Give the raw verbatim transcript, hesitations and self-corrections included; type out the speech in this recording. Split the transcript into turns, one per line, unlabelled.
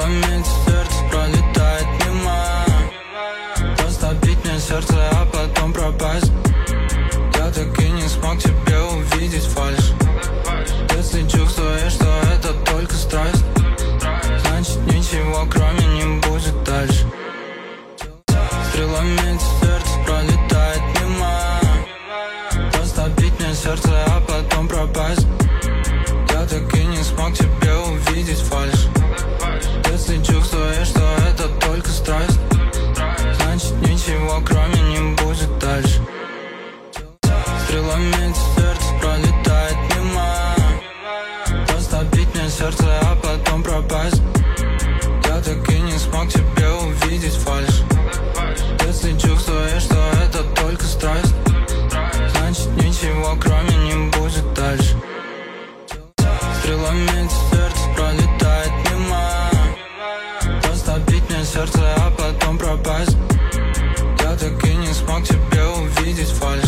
Стрела метит в сердце, пролетает мимо. Просто бить мне сердце, а потом пропасть. Я так и не смог тебе увидеть фальшь. Если чувствуешь, что это только страсть, значит ничего кроме не будет дальше. Стрела метит в сердце, пролетает мимо. Просто бить мне сердце, а потом пропасть. Я так и не смог тебе увидеть фальшь. Если чувствуешь, что это только страсть, значит ничего кроме не будет дальше. Стрела метит в сердце, пролетает мимо. Просто бить мне сердце, а потом пропасть. Я так и не смог тебе увидеть фальшь. Если чувствуешь, что это только страсть, значит ничего кроме не будет дальше. Стрела метит в сердце, пролетает мимо. Просто бить мне сердце, а потом пропасть. Я так и не смог тебе увидеть фальшь.